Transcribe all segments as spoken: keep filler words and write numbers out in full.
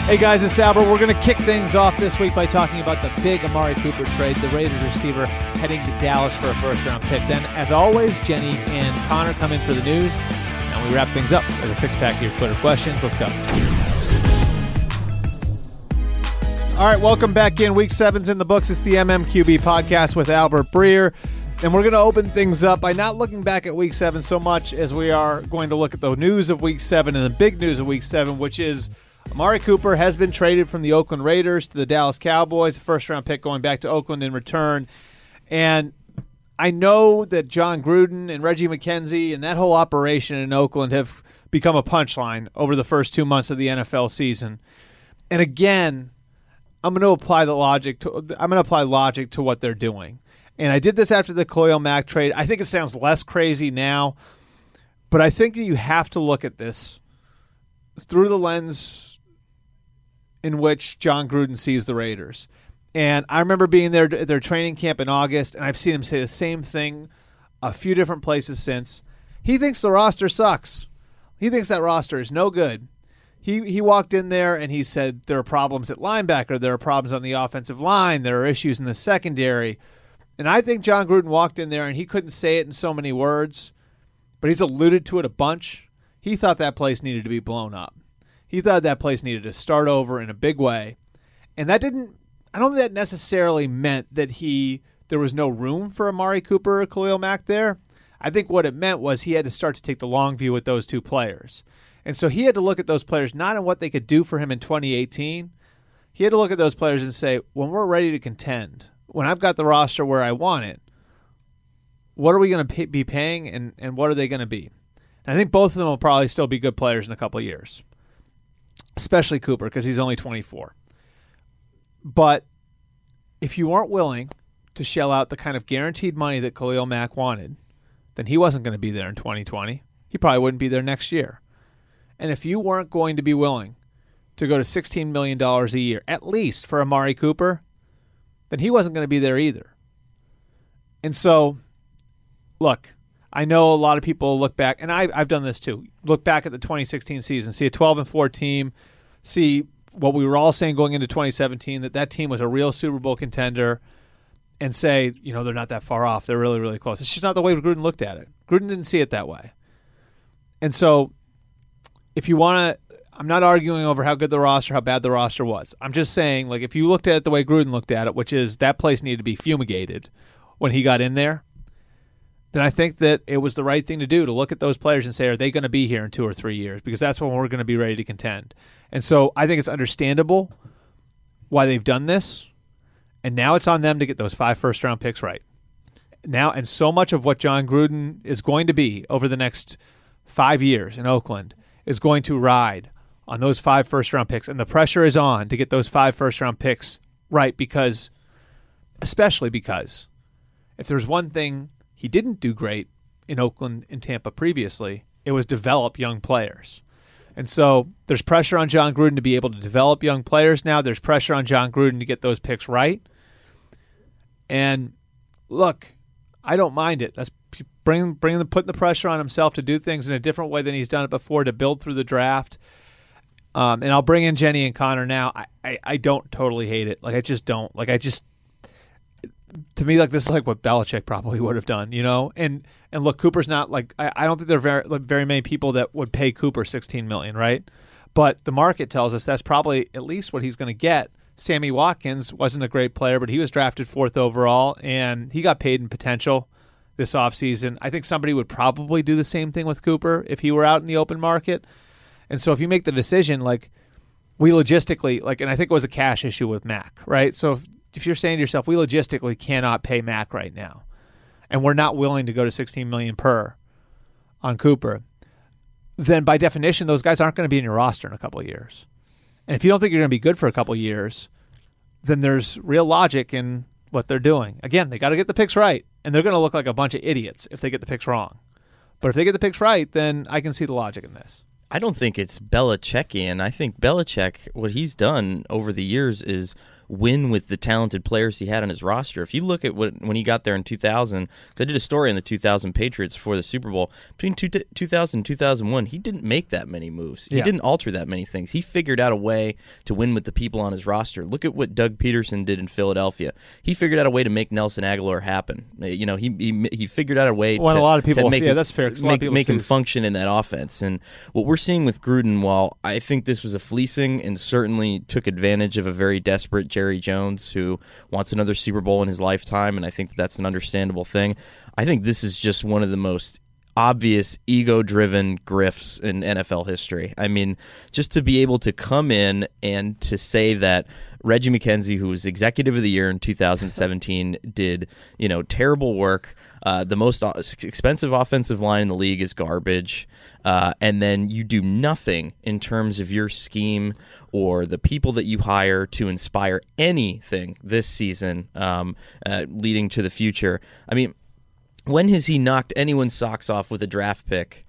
Hey guys, it's Albert. We're going to kick things off this week by talking about the big Amari Cooper trade, the Raiders receiver heading to Dallas for a first-round pick. Then, as always, Jenny and Connor come in for the news, and we wrap things up with a six-pack of your Twitter questions. Let's go. All right, welcome back in. Week seven's in the books. It's the M M Q B podcast with Albert Breer, and we're going to open things up by not looking back at Week seven so much as we are going to look at the news of Week seven and the big news of Week seven, which is Amari Cooper has been traded from the Oakland Raiders to the Dallas Cowboys, a first-round pick going back to Oakland in return. And I know that John Gruden and Reggie McKenzie and that whole operation in Oakland have become a punchline over the first two months of the N F L season. And again, I'm going to apply the logic to I'm going to apply logic to what they're doing. And I did this after the Khalil Mack trade. I think it sounds less crazy now, but I think that you have to look at this through the lens in which John Gruden sees the Raiders. And I remember being there at their training camp in August, and I've seen him say the same thing a few different places since. He thinks the roster sucks. He thinks that roster is no good. He he walked in there and he said there are problems at linebacker, there are problems on the offensive line, there are issues in the secondary. And I think John Gruden walked in there and he couldn't say it in so many words, but he's alluded to it a bunch. He thought that place needed to be blown up. He thought that place needed to start over in a big way. And that didn't, I don't think that necessarily meant that he, there was no room for Amari Cooper or Khalil Mack there. I think what it meant was he had to start to take the long view with those two players. And so he had to look at those players not in what they could do for him in twenty eighteen. He had to look at those players and say, when we're ready to contend, when I've got the roster where I want it, what are we going to be paying and, and what are they going to be? And I think both of them will probably still be good players in a couple of years. Especially Cooper, because he's only twenty-four. But if you weren't willing to shell out the kind of guaranteed money that Khalil Mack wanted, then he wasn't going to be there in twenty twenty. He probably wouldn't be there next year. And if you weren't going to be willing to go to sixteen million dollars a year, at least for Amari Cooper, then he wasn't going to be there either. And so, look, I know a lot of people look back, and I, I've done this too, look back at the twenty sixteen season, see a twelve and four team, see what we were all saying going into twenty seventeen, that that team was a real Super Bowl contender, and say, you know, they're not that far off. They're really, really close. It's just not the way Gruden looked at it. Gruden didn't see it that way. And so if you want to, I'm not arguing over how good the roster, how bad the roster was. I'm just saying, like, if you looked at it the way Gruden looked at it, which is that place needed to be fumigated when he got in there, then I think that it was the right thing to do to look at those players and say, are they going to be here in two or three years? Because that's when we're going to be ready to contend. And so I think it's understandable why they've done this. And now it's on them to get those five first-round picks right. Now, and so much of what John Gruden is going to be over the next five years in Oakland is going to ride on those five first-round picks. And the pressure is on to get those five first-round picks right because, especially because, if there's one thing he didn't do great in Oakland and Tampa previously, it was develop young players. And so there's pressure on John Gruden to be able to develop young players now. There's pressure on John Gruden to get those picks right. And look, I don't mind it. That's bring, bring the, putting the pressure on himself to do things in a different way than he's done it before, to build through the draft. Um, and I'll bring in Jenny and Connor now. I, I, I don't totally hate it. Like, I just don't. Like, I just... To me, like, this is like what Belichick probably would have done, you know. And and look, Cooper's not like I, I don't think there are very like, very many people that would pay Cooper sixteen million dollars, right? But the market tells us that's probably at least what he's going to get. Sammy Watkins wasn't a great player, but he was drafted fourth overall, and he got paid in potential this offseason. I think somebody would probably do the same thing with Cooper if he were out in the open market. And so if you make the decision, like, we logistically, like, and I think it was a cash issue with Mack, right? So if, if you're saying to yourself, we logistically cannot pay Mack right now, and we're not willing to go to sixteen million dollars per on Cooper, then by definition, those guys aren't going to be in your roster in a couple of years. And if you don't think you're going to be good for a couple of years, then there's real logic in what they're doing. Again, they got to get the picks right, and they're going to look like a bunch of idiots if they get the picks wrong. But if they get the picks right, then I can see the logic in this. I don't think it's Belichickian. I think Belichick, what he's done over the years is win with the talented players he had on his roster. If you look at what, when he got there in two thousand, because I did a story on the two thousand Patriots before the Super Bowl, between two, two thousand and two thousand one, he didn't make that many moves. He yeah. didn't alter that many things. He figured out a way to win with the people on his roster. Look at what Doug Peterson did in Philadelphia. He figured out a way to make Nelson Aguilar happen. You know, he he, he figured out a way well, to, a lot of people, to make, yeah, that's fair, make, make him function in that offense. And what we're seeing with Gruden, while I think this was a fleecing and certainly took advantage of a very desperate Jerry Jones who wants another Super Bowl in his lifetime, and I think that's an understandable thing. I think this is just one of the most obvious ego-driven grifts in N F L history. I mean, just to be able to come in and to say that Reggie McKenzie, who was Executive of the Year in two thousand seventeen, did, you know, terrible work. Uh, the most expensive offensive line in the league is garbage. Uh, and then you do nothing in terms of your scheme or the people that you hire to inspire anything this season um, uh, leading to the future. I mean, when has he knocked anyone's socks off with a draft pick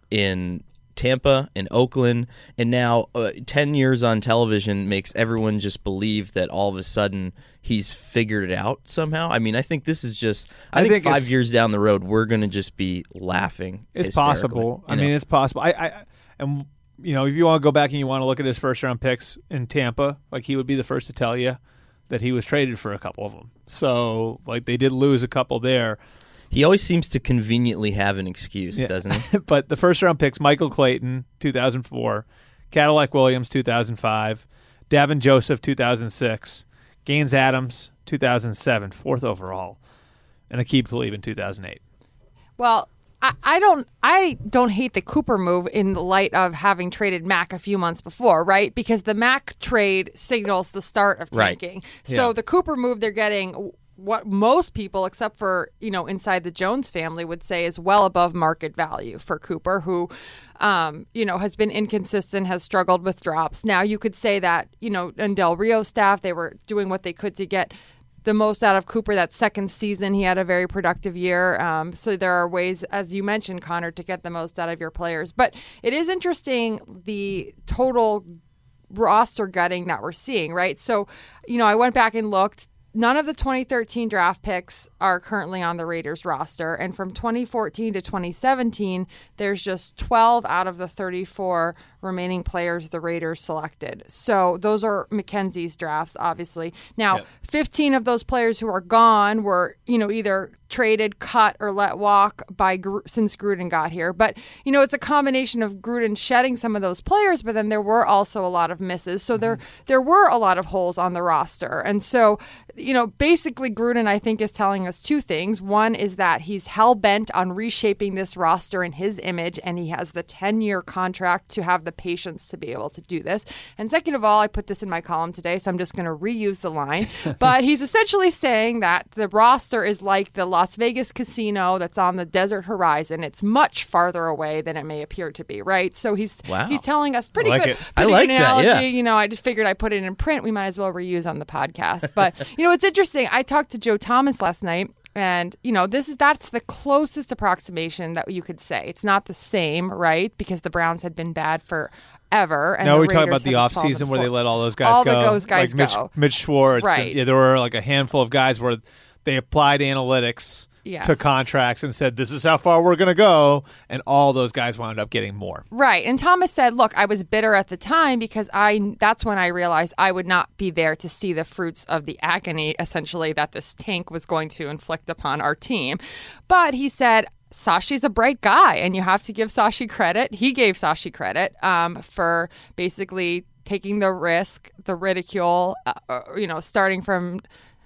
in Tampa, in Oakland, and now uh, ten years on television makes everyone just believe that all of a sudden he's figured it out somehow? I mean, I think this is just, I, I think, think five years down the road, we're going to just be laughing. It's possible. I know? mean, it's possible. I, I and you know, if you want to go back and you want to look at his first round picks in Tampa, like he would be the first to tell you that he was traded for a couple of them. So, like, they did lose a couple there. He always seems to conveniently have an excuse, yeah. doesn't he? But the first-round picks, Michael Clayton, two thousand four, Cadillac Williams, two thousand five, Davin Joseph, two thousand six, Gaines Adams, two thousand seven, fourth overall, and Aqib Talib in two thousand eight. Well, I, I don't I don't hate the Cooper move in the light of having traded Mack a few months before, right? Because the Mack trade signals the start of tanking. Right. So yeah. the Cooper move, they're getting what most people, except for, you know, inside the Jones family, would say is well above market value for Cooper, who, um, you know, has been inconsistent, has struggled with drops. Now, you could say that, you know, in Del Rio's staff, they were doing what they could to get the most out of Cooper. That second season, he had a very productive year. Um, so there are ways, as you mentioned, Connor, to get the most out of your players. But it is interesting, the total roster gutting that we're seeing, right? So, you know, I went back and looked. None of the twenty thirteen draft picks are currently on the Raiders roster. And from twenty fourteen to twenty seventeen, there's just twelve out of the thirty-four remaining players the Raiders selected. So those are McKenzie's drafts, obviously. Now, yep. fifteen of those players who are gone were, you know, either traded, cut, or let walk by Gr- since Gruden got here. But, you know, it's a combination of Gruden shedding some of those players, but then there were also a lot of misses. So mm-hmm. there there were a lot of holes on the roster. And so, you know, basically Gruden, I think, is telling us two things. One is that he's hell-bent on reshaping this roster in his image, and he has the ten-year contract to have the patience to be able to do this. And second of all, I put this in my column today, so I'm just going to reuse the line. But he's essentially saying that the roster is like the Las Vegas casino that's on the desert horizon. It's much farther away than it may appear to be, right? So he's wow. he's telling us pretty I like good, it. pretty I like good analogy. That, yeah. You know, I just figured I put it in print. We might as well reuse on the podcast. But, you know, it's interesting. I talked to Joe Thomas last night. And, you know, this is that's the closest approximation that you could say. It's not the same, right? Because the Browns had been bad forever. And no, we talk about the offseason where they let all those guys all go. All those guys like go. Mitch, Mitch Schwartz. Right. And, yeah, there were like a handful of guys where they applied analytics yes. to contracts and said, this is how far we're going to go. And all those guys wound up getting more. Right. And Thomas said, look, I was bitter at the time because I that's when I realized I would not be there to see the fruits of the agony, essentially, that this tank was going to inflict upon our team. But he said, Sashi's a bright guy, and you have to give Sashi credit. He gave Sashi credit um, for basically taking the risk, the ridicule, uh, you know, starting from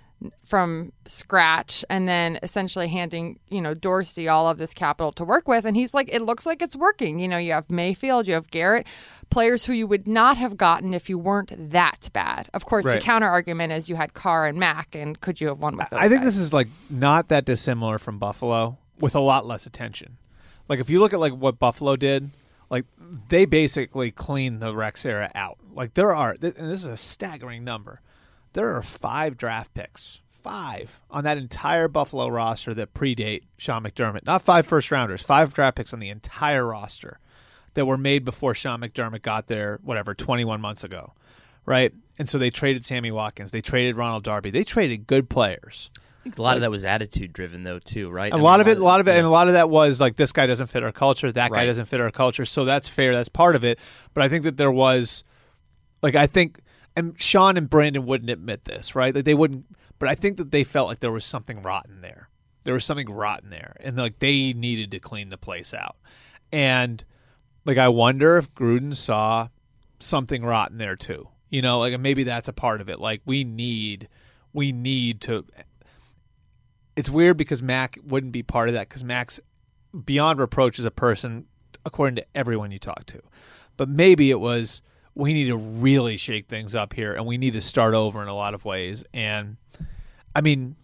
from scratch and then essentially handing, you know, Dorsey all of this capital to work with. And he's like, it looks like it's working. You know, you have Mayfield, you have Garrett, players who you would not have gotten if you weren't that bad. Of course, right. the counter argument is you had Carr and Mack, and could you have won with those I think guys? This is like not that dissimilar from Buffalo with a lot less attention. Like if you look at like what Buffalo did, like they basically cleaned the Rex era out. Like there are, and this is a staggering number, there are five draft picks, five on that entire Buffalo roster that predate Sean McDermott. Not five first rounders, five draft picks on the entire roster that were made before Sean McDermott got there, whatever, twenty-one months ago, right? And so they traded Sammy Watkins. They traded Ronald Darby. They traded good players. I think a lot like, of that was attitude driven, though, too, right? A I lot mean, of it, a lot of it, yeah. and a lot of that was like this guy doesn't fit our culture. That right. guy doesn't fit our culture. So that's fair. That's part of it. But I think that there was, like, I think, and Sean and Brandon wouldn't admit this, right? Like they wouldn't. But I think that they felt like there was something rotten there. There was something rotten there, and like they needed to clean the place out. And like I wonder if Gruden saw something rotten there too. You know, like maybe that's a part of it. Like we need, we need to. It's weird because Mac wouldn't be part of that because Mac's beyond reproach as a person, according to everyone you talk to. But maybe it was we need to really shake things up here, and we need to start over in a lot of ways. And I mean,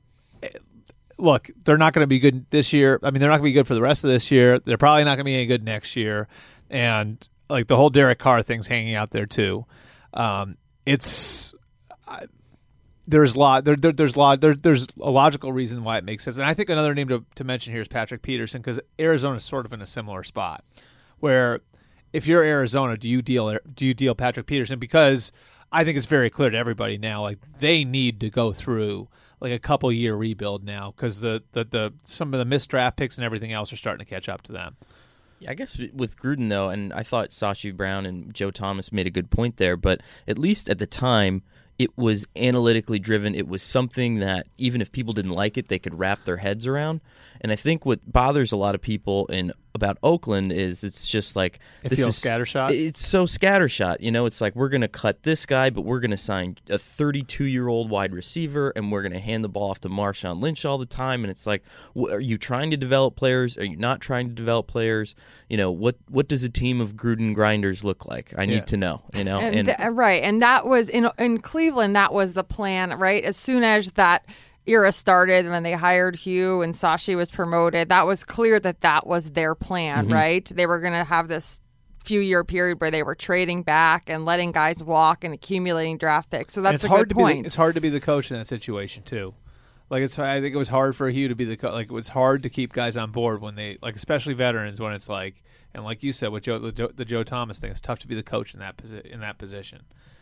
look, they're not going to be good this year. I mean, they're not going to be good for the rest of this year. They're probably not going to be any good next year. And like the whole Derek Carr thing's hanging out there too. Um, it's I, there's lot there, there there's lot there, there's a logical reason why it makes sense. And I think another name to, to mention here is Patrick Peterson because Arizona's sort of in a similar spot where if you're Arizona, do you deal do you deal Patrick Peterson? Because I think it's very clear to everybody now, like they need to go through like a couple year rebuild now because the, the the some of the missed draft picks and everything else are starting to catch up to them. Yeah, I guess with Gruden though, and I thought Sashi Brown and Joe Thomas made a good point there, but at least at the time it was analytically driven. It was something that even if people didn't like it, they could wrap their heads around. And I think what bothers a lot of people in about Oakland is it's just like it this feels is scattershot. It's so scattershot. You know, it's like we're going to cut this guy, but we're going to sign a thirty-two-year-old wide receiver, and we're going to hand the ball off to Marshawn Lynch all the time. And it's like, are you trying to develop players? Are you not trying to develop players? You know, what what does a team of Gruden grinders look like? I need yeah. to know. You know, and, and th- right, and that was in in Cleveland. That was the plan, right? As soon as that era started, when they hired Hugh and Sashi was promoted, that was clear that that was their plan, mm-hmm. right? They were going to have this few year period where they were trading back and letting guys walk and accumulating draft picks. So that's it's a hard good to point. Be the, it's hard to be the coach in that situation too. Like it's, I think it was hard for Hugh to be the co- like it was hard to keep guys on board when they like, especially veterans, when it's like, and like you said with Joe, the, Joe, the Joe Thomas thing, it's tough to be the coach in that posi- in that position.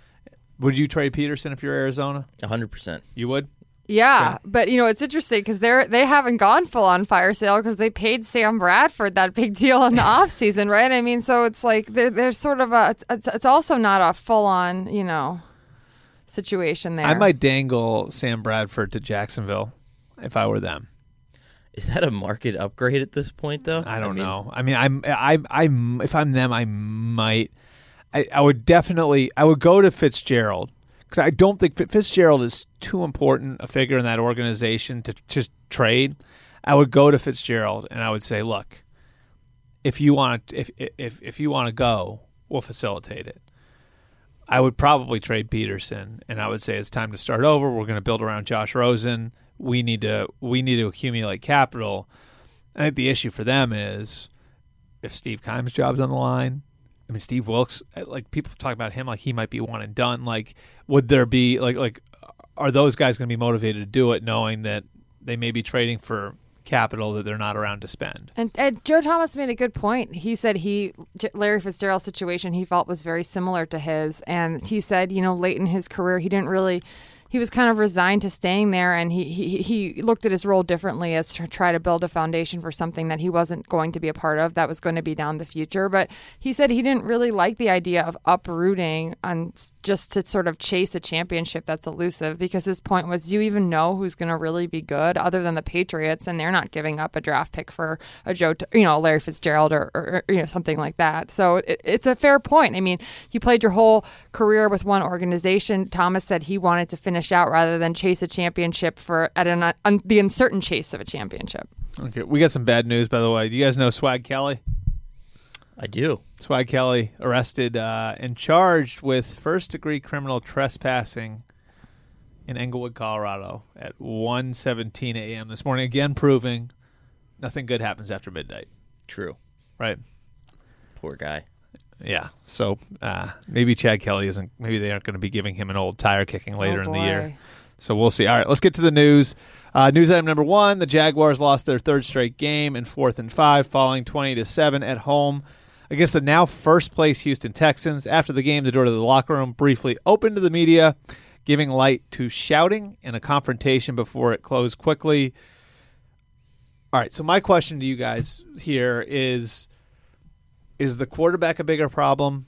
Would you trade Peterson if you're Arizona? A hundred percent. You would. Yeah, but you know it's interesting because they're they haven't gone full on fire sale because they paid Sam Bradford that big deal in the offseason, right? I mean, so it's like there, there's sort of a it's, it's also not a full on you know situation there. I might dangle Sam Bradford to Jacksonville if I were them. Is that a market upgrade at this point, though? I don't I mean, know. I mean, I'm I I if I'm them, I might. I, I would definitely. I would go to Fitzgerald. Because I don't think Fitzgerald is too important a figure in that organization to just trade. I would go to Fitzgerald and I would say, "Look, if you want to, if if if you want to go, we'll facilitate it." I would probably trade Peterson, and I would say it's time to start over. We're going to build around Josh Rosen. We need to we need to accumulate capital. I think the issue for them is if Steve Keim's job's on the line. I mean, Steve Wilkes, like people talk about him like he might be one and done. Like, would there be like like are those guys going to be motivated to do it, knowing that they may be trading for capital that they're not around to spend? And, and Joe Thomas made a good point. He said he Larry Fitzgerald's situation he felt was very similar to his, and he said, you know, late in his career, he didn't really. He was kind of resigned to staying there, and he, he he looked at his role differently as to try to build a foundation for something that he wasn't going to be a part of, that was going to be down the future. But he said he didn't really like the idea of uprooting on just to sort of chase a championship that's elusive, because his point was, do you even know who's going to really be good other than the Patriots? And they're not giving up a draft pick for a Joe, you know, Larry Fitzgerald or, or you know something like that. So it, it's a fair point. I mean, you played your whole career with one organization. Thomas said he wanted to finish out rather than chase a championship for at an un, the uncertain chase of a championship. Okay, we got some bad news, by the way. Do you guys know Swag Kelly? I do. Swag Kelly arrested uh, and charged with first-degree criminal trespassing in Englewood, Colorado at one seventeen a.m. this morning, again proving nothing good happens after midnight. True. Right. Poor guy. Yeah, so uh, maybe Chad Kelly isn't. Maybe they aren't going to be giving him an old tire kicking later oh, in the boy. year. So we'll see. All right, let's get to the news. Uh, news item number one: the Jaguars lost their third straight game in fourth and five, falling twenty to seven at home against the now first-place Houston Texans. After the game, the door to the locker room briefly opened to the media, giving light to shouting and a confrontation before it closed quickly. All right, so my question to you guys here is, is the quarterback a bigger problem,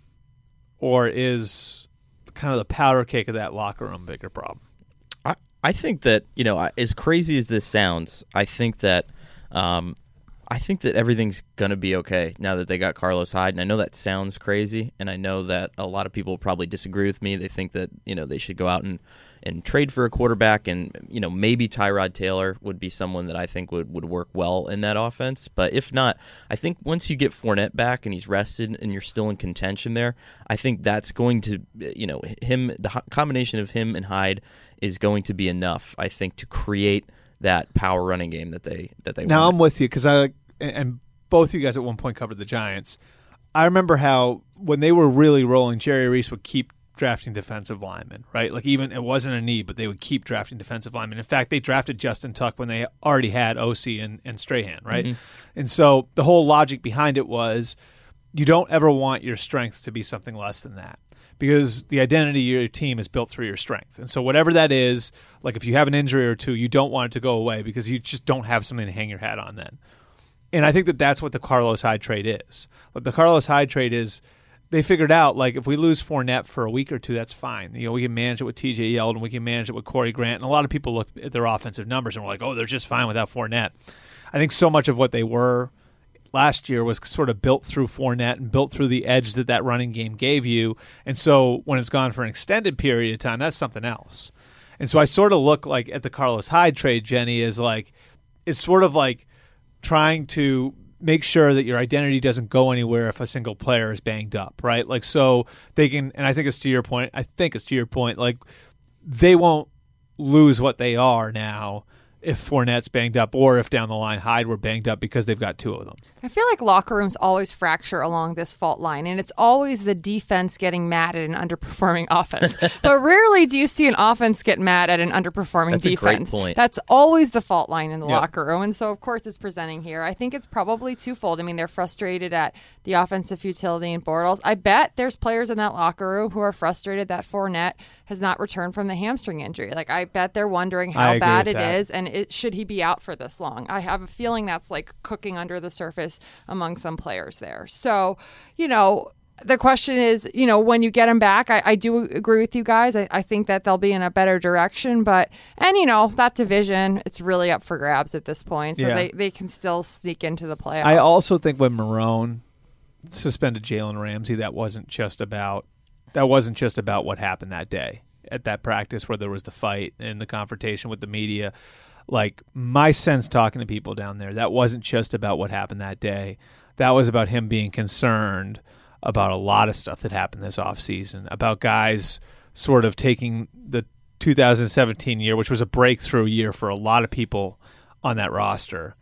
or is kind of the powder cake of that locker room a bigger problem? I, I think that, you know, as crazy as this sounds, I think that um, I think that everything's going to be okay now that they got Carlos Hyde. And I know that sounds crazy, and I know that a lot of people probably disagree with me. They think that, you know, they should go out and, and trade for a quarterback, and, you know, maybe Tyrod Taylor would be someone that I think would, would work well in that offense. But if not, I think once you get Fournette back and he's rested and you're still in contention there, I think that's going to, you know, him, the combination of him and Hyde is going to be enough, I think, to create that power running game that they that they now wanted. I'm with you, because I and both of you guys at one point covered the Giants. I remember how when they were really rolling, Jerry Reese would keep drafting defensive linemen, right? Like, even it wasn't a need, but they would keep drafting defensive linemen. In fact, they drafted Justin Tuck when they already had O C and, and Strahan, right? Mm-hmm. And so the whole logic behind it was you don't ever want your strengths to be something less than that, because the identity of your team is built through your strength. And so whatever that is, like if you have an injury or two, you don't want it to go away because you just don't have something to hang your hat on then. And I think that that's what the Carlos Hyde trade is. Like the Carlos Hyde trade is, they figured out, like, if we lose Fournette for a week or two, that's fine. You know, we can manage it with T J Yeldon, we can manage it with Corey Grant. And a lot of people look at their offensive numbers and were like, oh, they're just fine without Fournette. I think so much of what they were last year was sort of built through Fournette and built through the edge that that running game gave you. And so when it's gone for an extended period of time, that's something else. And so I sort of look like at the Carlos Hyde trade, Jenny, is like, it's sort of like trying to make sure that your identity doesn't go anywhere if a single player is banged up, right? Like, so they can, and I think it's to your point, I think it's to your point, like, they won't lose what they are now if Fournette's banged up, or if down the line Hyde were banged up, because they've got two of them. I feel like locker rooms always fracture along this fault line, and it's always the defense getting mad at an underperforming offense. But rarely do you see an offense get mad at an underperforming That's defense. A great point. That's always the fault line in the yep. locker room, and so of course it's presenting here. I think it's probably twofold. I mean, they're frustrated at the offensive futility in Bortles. I bet there's players in that locker room who are frustrated that Fournette has not returned from the hamstring injury. Like, I bet they're wondering how bad it that. is, and it, should he be out for this long? I have a feeling that's like cooking under the surface among some players there. So, you know, the question is, you know, when you get him back, I, I do agree with you guys. I, I think that they'll be in a better direction. But, and, you know, that division, it's really up for grabs at this point. So yeah. they, they can still sneak into the playoffs. I also think when Marrone suspended Jalen Ramsey, that wasn't just about that wasn't just about what happened that day at that practice where there was the fight and the confrontation with the media. Like, my sense talking to people down there, that wasn't just about what happened that day. That was about him being concerned about a lot of stuff that happened this offseason, about guys sort of taking the two thousand seventeen year, which was a breakthrough year for a lot of people on that roster,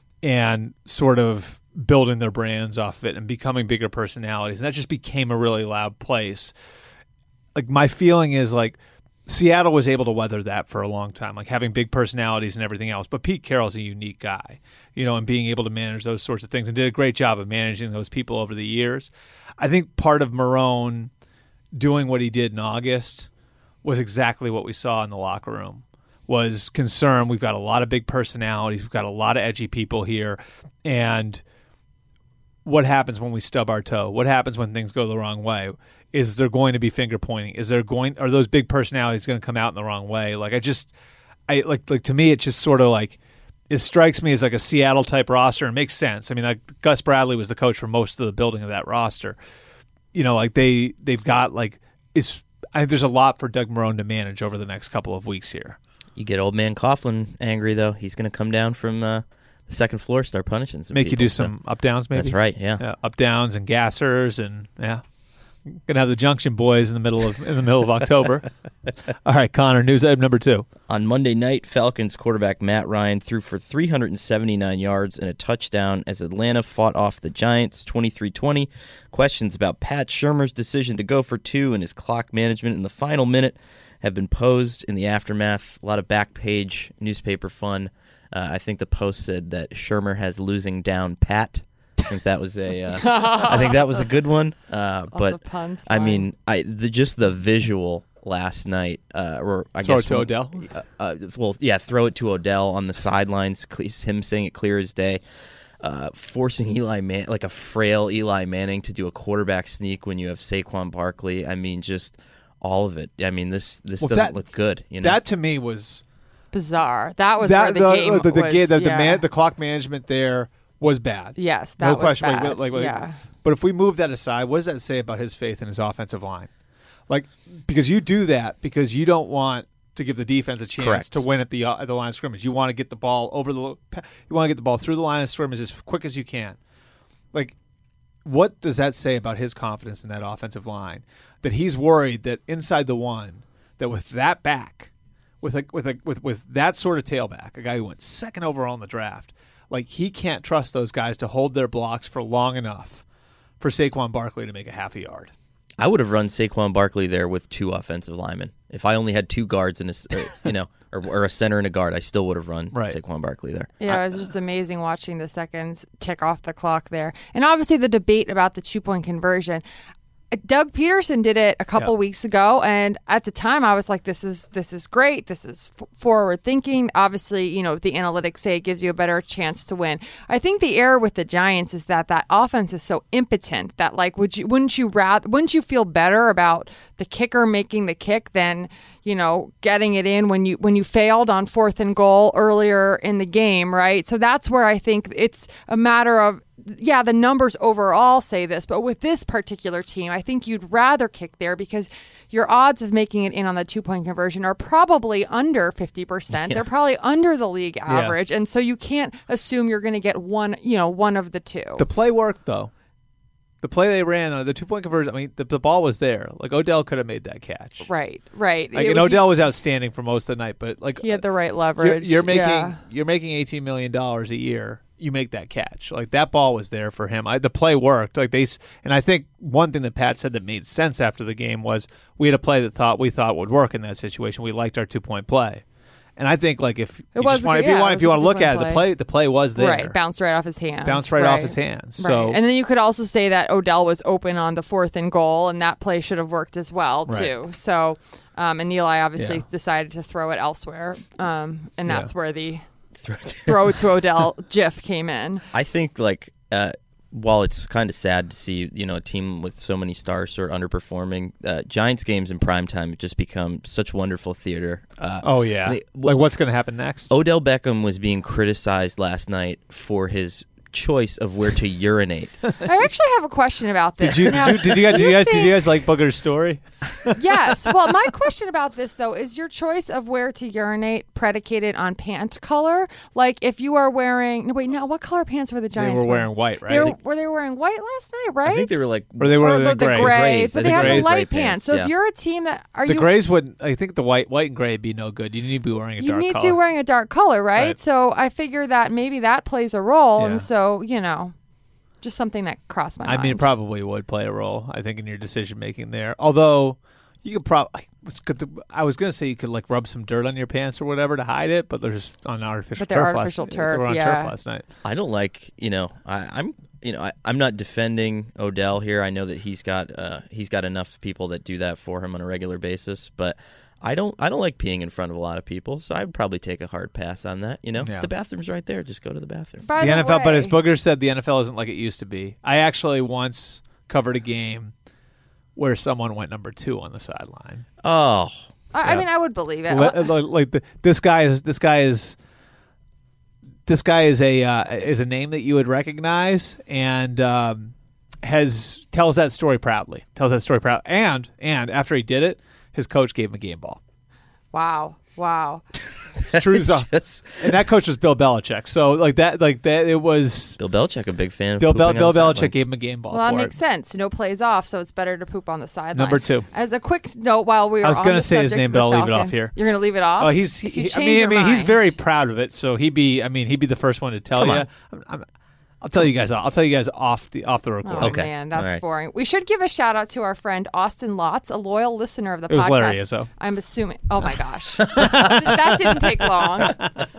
and sort of building their brands off of it and becoming bigger personalities. And that just became a really loud place. Like, my feeling is, like, Seattle was able to weather that for a long time, like having big personalities and everything else. But Pete Carroll's a unique guy, you know, and being able to manage those sorts of things, and did a great job of managing those people over the years. I think part of Marrone doing what he did in August was exactly what we saw in the locker room, was concern. We've got a lot of big personalities. We've got a lot of edgy people here. And what happens when we stub our toe? What happens when things go the wrong way? Is there going to be finger pointing? Is there going, are those big personalities going to come out in the wrong way? Like, I just, I like, like to me, it just sort of like, it strikes me as like a Seattle type roster, and makes sense. I mean, like, Gus Bradley was the coach for most of the building of that roster. You know, like they, they've got like, it's, I think there's a lot for Doug Marrone to manage over the next couple of weeks here. You get old man Coughlin angry, though. He's going to come down from uh, the second floor, start punishing some Make people, you do so. some up downs, maybe? That's right, yeah. yeah up downs and gassers, and yeah. Gonna have the Junction Boys in the middle of in the middle of October. All right, Connor, news item number two. On Monday night, Falcons quarterback Matt Ryan threw for three hundred seventy-nine yards and a touchdown as Atlanta fought off the Giants twenty-three twenty. Questions about Pat Shurmur's decision to go for two and his clock management in the final minute have been posed in the aftermath. A lot of back page newspaper fun. Uh, I think the Post said that Shurmur has losing down Pat. I think that was a. Uh, I think that was a good one. Uh, but of puns I flying. mean, I the, just the visual last night, uh, or I Throw guess it to when- Odell. Uh, uh, well, yeah, throw it to Odell on the sidelines. cle- Him saying it clear as day. Uh, forcing Eli Man, like a frail Eli Manning, to do a quarterback sneak when you have Saquon Barkley. I mean, just all of it. I mean, this this Well, doesn't that- look good. You know, That to me was bizarre. That was that where the, the game the, the, was. ga- the, the, yeah. man, the clock management there was bad. yes, that no was question. Like, bad. like, like, yeah. But if we move that aside, what does that say about his faith in his offensive line? Like, because you do that because you don't want to give the defense a chance Correct. to win at the uh, at the line of scrimmage. You want to get the ball over the you want to get the ball through the line of scrimmage as quick as you can. Like, what does that say about his confidence in that offensive line? That he's worried that inside the one, that with that back, with a, with a, with with that sort of tailback, a guy who went second overall in the draft, like he can't trust those guys to hold their blocks for long enough for Saquon Barkley to make a half a yard. I would have run Saquon Barkley there with two offensive linemen. If I only had two guards and a, s- uh, you know, or, or a center and a guard, I still would have run Right. Saquon Barkley there. Yeah, it was just amazing watching the seconds tick off the clock there. And obviously the debate about the two-point conversion. Doug Peterson did it a couple Yeah. weeks ago, and at the time I was like, this is this is great. This is f- forward thinking. Obviously, you know, the analytics say it gives you a better chance to win. I think the error with the Giants is that that offense is so impotent that, like, would you wouldn't you rather wouldn't you feel better about the kicker making the kick than, you know, getting it in when you when you failed on fourth and goal earlier in the game, right? So that's where I think it's a matter of, yeah, the numbers overall say this, but with this particular team, I think you'd rather kick there because your odds of making it in on the two-point conversion are probably under fifty percent. Yeah. They're probably under the league average, and so you can't assume you're going to get one, you know, one of the two. The play worked though. The play they ran, uh, the two point conversion. I mean, the, the ball was there. Like Odell could have made that catch. right, right. Like, It- and Odell was outstanding for most of the night, but like he had the right you're, leverage. you're making yeah. you're making eighteen million dollars a year. You make that catch. Like that ball was there for him. I, the play worked. Like they s- and I think one thing that Pat said that made sense after the game was we had a play that thought we thought would work in that situation. We liked our two point play. And I think like if you was just a want good- if you yeah, want it if you was want a to look good at it, the play. play the play was there. Right, bounced right off his hands. Bounced right off his hands. So right. And then you could also say that Odell was open on the fourth and goal, and that play should have worked as well too. Right. So, um, and Eli obviously Yeah. decided to throw it elsewhere, um, and Yeah. that's where the throw it to Odell gif came in. I think like uh, while it's kind of sad to see, you know, a team with so many stars sort of underperforming, uh, Giants games in primetime have just become such wonderful theater. Uh, oh yeah. they- like what's going to happen next? Odell Beckham was being criticized last night for his choice of where to urinate. I actually have a question about this. Did you, Now, did you did you guys do did you guys did think- you guys like Booger's story? Yes. Well, my question about this, though, is your choice of where to urinate predicated on pant color? Like, if you are wearing... No, wait, now, what color pants were the They Giants were wearing white, right? They were, were they wearing white last night, right? I think they were like Or they were Or in the, the the grays. gray, Grays. but I they think had the grays, light white pants. pants, So yeah. if you're a team that... are The you grays would, I think the white, white and gray would be no good. You need to be wearing a You dark need color. to be wearing a dark color, right? Right. So I figure that maybe that plays a role. Yeah. And so, you know, just something that crossed my I mind. mean, it probably would play a role. I think in your decision making there. Although you could probably, I was gonna say you could like rub some dirt on your pants or whatever to hide it, but they're just on artificial But they're turf. artificial last, turf, They were on yeah. turf last night. I don't like, you know, I, I'm, you know, I, I'm not defending Odell here. I know that he's got, uh, he's got enough people that do that for him on a regular basis, but I don't, I don't like peeing in front of a lot of people, so I'd probably take a hard pass on that. You know, Yeah. if the bathroom's right there, just go to the bathroom. By the the N F L, but way- as Booger said, the N F L isn't like it used to be. I actually once covered a game where someone went number two on the sideline. Oh, I, I Yeah. mean, I would believe it. Like, like, like the, this guy is this guy is this guy is a uh, is a name that you would recognize and um, has tells that story proudly. Tells that story proud and and after he did it, his coach gave him a game ball. Wow. Wow. It's true, as a- Just- and that coach was Bill Belichick. So like that, like that, it was Bill Belichick, a big fan of Bill, Bel- pooping Bill on the Belichick sidelines. gave him a game ball. Well, that for makes it. sense. No plays off, so it's better to poop on the sideline. Number two. As a quick note, while we are I was on gonna the say his subject name, of but I'll the leave it off Falcons- here. You're going to leave it off? Oh, he's. If you He, I change mean, I your mean, he's mind. very proud of it. So he'd be. I mean, he'd be the first one to tell Come you. on. I'm, I'm, I'll tell you guys. I'll tell you guys off the off the record. Oh, Okay. man, that's All right. boring. We should give a shout out to our friend Austin Lotz, a loyal listener of the It was podcast. Larry Izzo. I'm assuming. Oh my gosh, that didn't take long.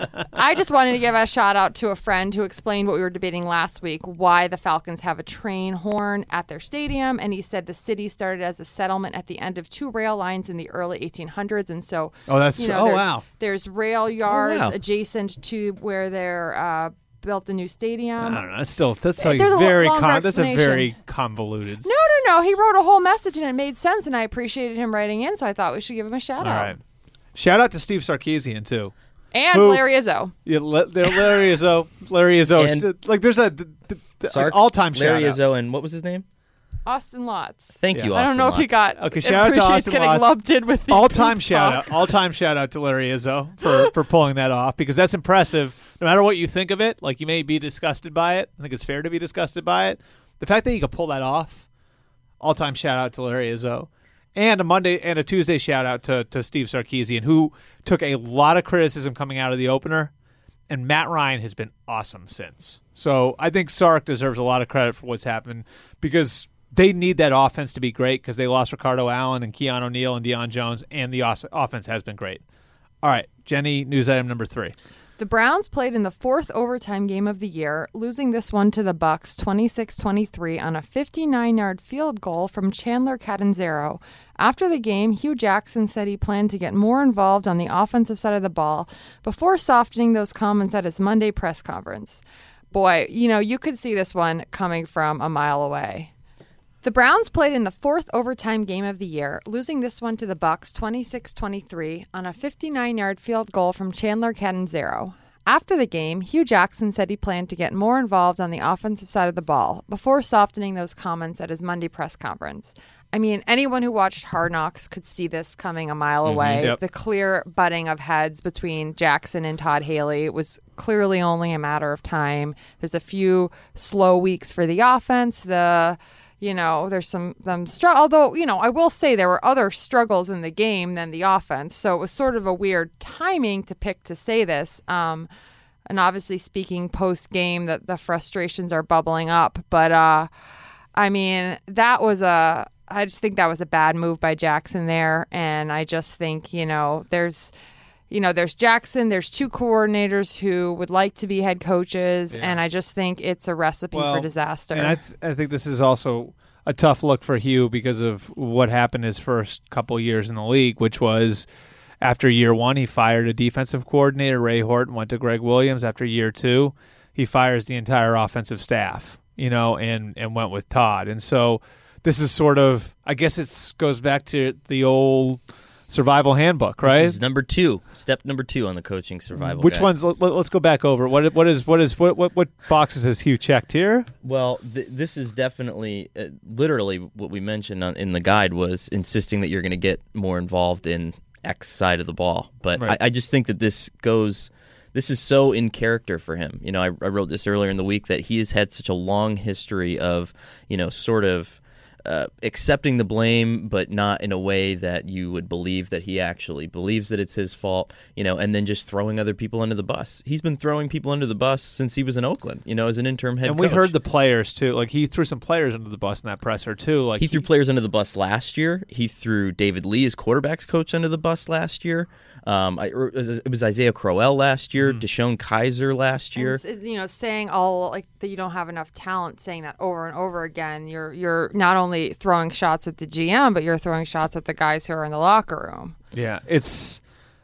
I just wanted to give a shout out to a friend who explained what we were debating last week: why the Falcons have a train horn at their stadium. And he said the city started as a settlement at the end of two rail lines in the early eighteen hundreds, and so Oh, that's you know, oh there's, wow. there's rail yards wow. adjacent to where they're. Uh, built the new stadium. I don't know. That's still that's like There's a very longer con- that's a explanation. very convoluted. No, no, no. He wrote a whole message and it made sense, and I appreciated him writing in, so I thought we should give him a shout All out. right. Shout out to Steve Sarkisian too. And Who- Larry Izzo. Yeah, Le- there- Larry Izzo. Larry Izzo. And- like there's a the, the, the, Sark, like, all-time shout Larry out. Izzo, and what was his name? Austin Lotz. Thank Yeah. you, I Austin don't know if he Lotz. got Okay, shout out to appreciates Austin getting Lotz. lumped in with the All-time group shout talk. out. All-time shout out to Larry Izzo for for pulling that off, because that's impressive. No matter what you think of it, like you may be disgusted by it. I think it's fair to be disgusted by it. The fact that he could pull that off. All-time shout out to Larry Izzo. And a Monday and a Tuesday shout out to, to Steve Sarkisian, who took a lot of criticism coming out of the opener, and Matt Ryan has been awesome since. So I think Sark deserves a lot of credit for what's happened, because they need that offense to be great, because they lost Ricardo Allen and Keon O'Neal and Deion Jones, and the os- offense has been great. All right, Jenny, news item number three. The Browns played in the fourth overtime game of the year, losing this one to the Bucs twenty-six twenty-three on a fifty-nine-yard field goal from Chandler Catanzaro. After the game, Hugh Jackson said he planned to get more involved on the offensive side of the ball before softening those comments at his Monday press conference. Boy, you know, you could see this one coming from a mile away. The Browns played in the fourth overtime game of the year, losing this one to the Bucs twenty-six twenty-three on a fifty-nine-yard field goal from Chandler Catanzaro. After the game, Hugh Jackson said he planned to get more involved on the offensive side of the ball before softening those comments at his Monday press conference. I mean, anyone who watched Hard Knocks could see this coming a mile away. yep. The clear butting of heads between Jackson and Todd Haley was clearly only a matter of time. There's a few slow weeks for the offense. The You know, there's some them str- although, you know, I will say there were other struggles in the game than the offense. So it was sort of a weird timing to pick to say this. Um, and obviously speaking post game that the frustrations are bubbling up. But uh, I mean, that was a I just think that was a bad move by Jackson there. And I just think, you know, there's You know, there's Jackson, there's two coordinators who would like to be head coaches, Yeah. and I just think it's a recipe Well, for disaster. And I, th- I think this is also a tough look for Hugh because of what happened his first couple years in the league, which was after year one, he fired a defensive coordinator, Ray Horton, went to Greg Williams. After year two, he fires the entire offensive staff, you know, and, and went with Todd. And so this is sort of, I guess it goes back to the old survival handbook, right? This is number two, step number two on the coaching survival Which guide. ones? Let, let's go back over. What what is what is what what, what boxes has Hugh checked here? Well, th- this is definitely, uh, literally, what we mentioned on, in the guide was insisting that you're going to get more involved in X side of the ball. But Right. I, I just think that this goes, this is so in character for him. You know, I, I wrote this earlier in the week that he has had such a long history of, you know, sort of uh, accepting the blame, but not in a way that you would believe that he actually believes that it's his fault, you know, and then just throwing other people under the bus. He's been throwing people under the bus since he was in Oakland, you know, as an interim head And coach. we heard the players too. Like he threw some players under the bus in that presser too. Like He threw players under the bus last year. He threw David Lee, his quarterbacks coach, under the bus last year. Um, I, it, was, it was Isaiah Crowell last year, Mm-hmm. Deshaun Kaiser last year. And, you know, saying all like that you don't have enough talent, saying that over and over again. You're you're not only throwing shots at the G M, but you're throwing shots at the guys who are in the locker room. Yeah, it's.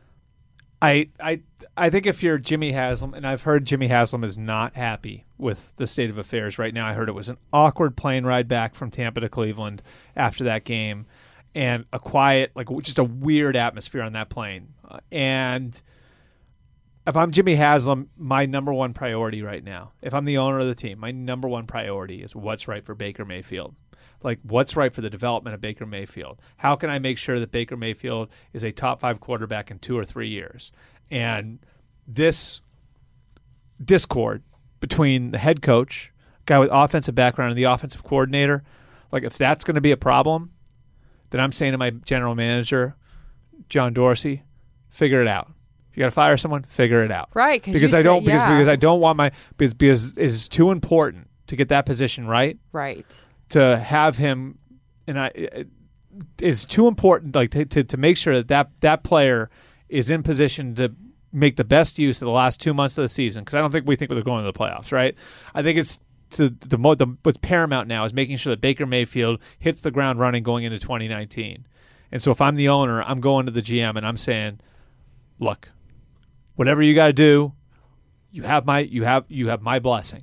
I I I think if you're Jimmy Haslam, and I've heard Jimmy Haslam is not happy with the state of affairs right now. I heard it was an awkward plane ride back from Tampa to Cleveland after that game, and a quiet, like just a weird atmosphere on that plane. Uh, and if I'm Jimmy Haslam, my number one priority right now, if I'm the owner of the team, my number one priority is what's right for Baker Mayfield. Like, what's right for the development of Baker Mayfield? How can I make sure that Baker Mayfield is a top five quarterback in two or three years? And this discord between the head coach, guy with offensive background, and the offensive coordinator, like if that's going to be a problem, then I'm saying to my general manager, John Dorsey, figure it out. If you got to fire someone, figure it out. Right. Because I don't. Say, because yeah, because I don't want my because because it's too important to get that position right. Right. To have him, and I, it, it's too important like to, to to make sure that that that player is in position to make the best use of the last two months of the season. Because I don't think we think they're going to the playoffs. Right. I think it's. To the, the what's paramount now is making sure that Baker Mayfield hits the ground running going into twenty nineteen. And so if I'm the owner, I'm going to the G M and I'm saying, look, whatever you got to do, you have my you have you have my blessing.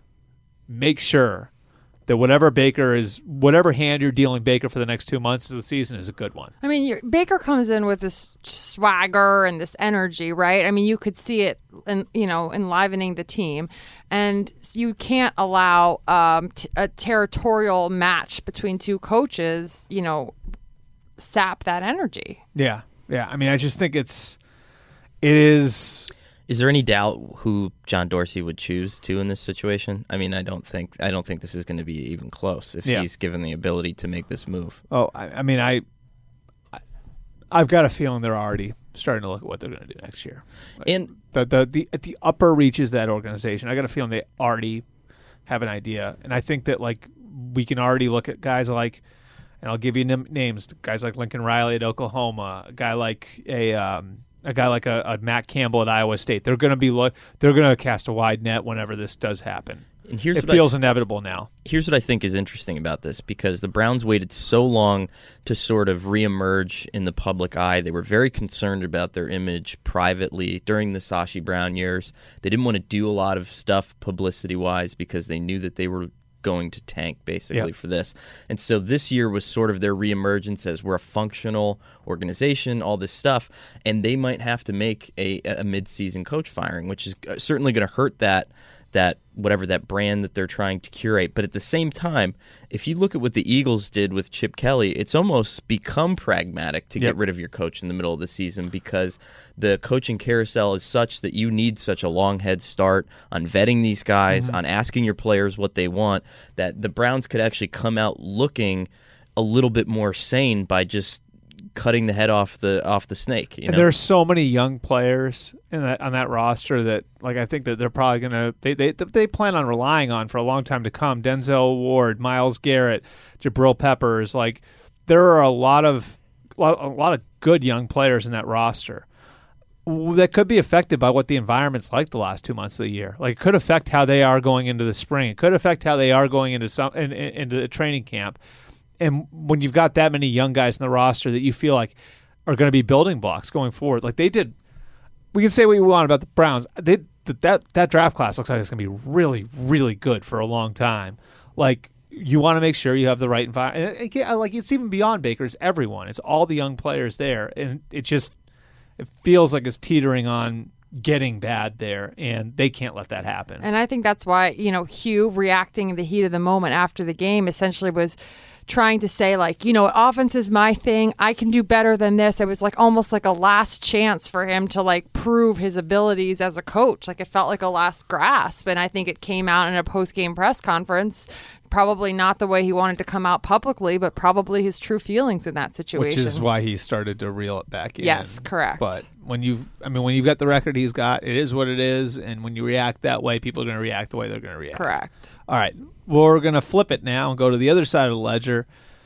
Make sure that whatever Baker is, whatever hand you're dealing Baker for the next two months of the season is a good one. I mean, you're, Baker comes in with this swagger and this energy, right? I mean, you could see it, in, you know, enlivening the team, and you can't allow um, t- a territorial match between two coaches, you know, sap that energy. Yeah, yeah. I mean, I just think it's, it is. Is there any doubt who John Dorsey would choose to in this situation? I mean, I don't think I don't think this is going to be even close if yeah. he's given the ability to make this move. Oh, I, I mean, I, I, I've got a feeling they're already starting to look at what they're going to do next year. Like and the the the at the upper reaches of that organization, I got a feeling they already have an idea, and I think that like we can already look at guys like, and I'll give you n- names, guys like Lincoln Riley at Oklahoma, a guy like a. Um, A guy like a, a Matt Campbell at Iowa State, they're going to be look. They're going to cast a wide net whenever this does happen. And here's it what feels I, inevitable now. Here's what I think is interesting about this, because the Browns waited so long to sort of reemerge in the public eye. They were very concerned about their image privately during the Sashi Brown years. They didn't want to do a lot of stuff publicity-wise because they knew that they were going to tank basically yep. for this. And so this year was sort of their reemergence as we're a functional organization, all this stuff, and they might have to make a, a mid-season coach firing, which is certainly going to hurt that that whatever that brand that they're trying to curate. But at the same time, if you look at what the Eagles did with Chip Kelly, it's almost become pragmatic to yep. get rid of your coach in the middle of the season, because the coaching carousel is such that you need such a long head start on vetting these guys, mm-hmm. on asking your players what they want, that the Browns could actually come out looking a little bit more sane by just cutting the head off the off the snake. You know? And there are so many young players in that on that roster that, like, I think that they're probably gonna they they they plan on relying on for a long time to come. Denzel Ward, Myles Garrett, Jabril Peppers. Like, there are a lot of a lot, a lot of good young players in that roster that could be affected by what the environment's like the last two months of the year. Like, it could affect how they are going into the spring. It could affect how they are going into some in, in, into the training camp. And when you've got that many young guys in the roster that you feel like are going to be building blocks going forward, like they did, we can say what we want about the Browns. They, that that draft class looks like it's going to be really, really good for a long time. Like, you want to make sure you have the right environment. And it, like, it's even beyond Baker. It's everyone. It's all the young players there, and it just it feels like it's teetering on getting bad there, and they can't let that happen. And I think that's why, you know, Hugh reacting in the heat of the moment after the game essentially was trying to say, like, you know, offense is my thing. I can do better than this. It was like almost like a last chance for him to like prove his abilities as a coach. Like, it felt like a last grasp. And I think it came out in a post-game press conference. Probably not the way he wanted to come out publicly, but probably his true feelings in that situation. Which is why he started to reel it back in. Yes, correct. But when you, I mean, when you've got the record he's got, it is what it is. And when you react that way, people are going to react the way they're going to react. Correct. All right. Well, we're going to flip it now and go to the other side of the ledger.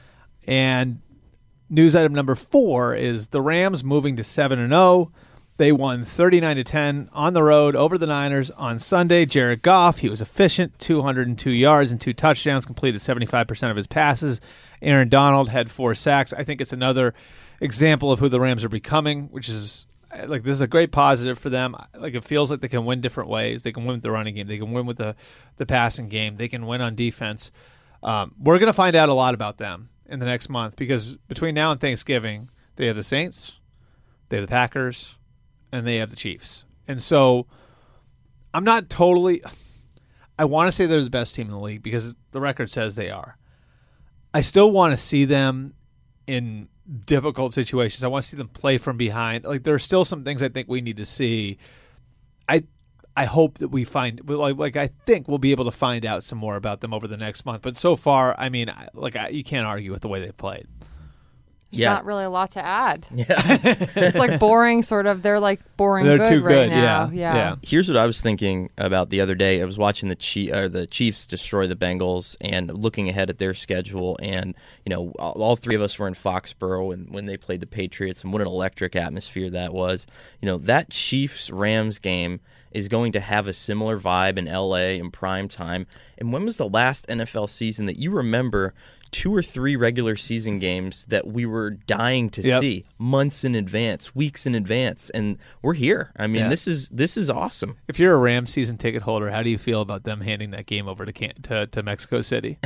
And news item number four is the Rams moving to seven and oh. They won thirty-nine to ten on the road over the Niners on Sunday. Jared Goff, he was efficient, two hundred two yards and two touchdowns, completed seventy-five percent of his passes. Aaron Donald had four sacks. I think it's another example of who the Rams are becoming, which is, like, this is a great positive for them. Like, it feels like they can win different ways. They can win with the running game. They can win with the, the passing game. They can win on defense. Um, we're going to find out a lot about them in the next month, because between now and Thanksgiving, they have the Saints, they have the Packers, and they have the Chiefs. And so I'm not totally – I want to say they're the best team in the league because the record says they are. I still want to see them in difficult situations. I want to see them play from behind. Like, there are still some things I think we need to see. I I hope that we find – like like I think we'll be able to find out some more about them over the next month. But so far, I mean, like I, you can't argue with the way they played. There's yeah. not really a lot to add. Yeah. It's like boring, sort of. They're like boring They're good too right good, now. yeah. yeah. yeah. Here's what I was thinking about the other day. I was watching the Chief, uh, the Chiefs destroy the Bengals and looking ahead at their schedule. And, you know, all, all three of us were in Foxborough when, when they played the Patriots, and what an electric atmosphere that was. You know, that Chiefs-Rams game is going to have a similar vibe in L A in prime time. And when was the last N F L season that you remember two or three regular season games that we were dying to yep. see months in advance, weeks in advance, and we're here. I mean, yeah. this is this is awesome. If you're a Rams season ticket holder, how do you feel about them handing that game over to Can- to, to Mexico City?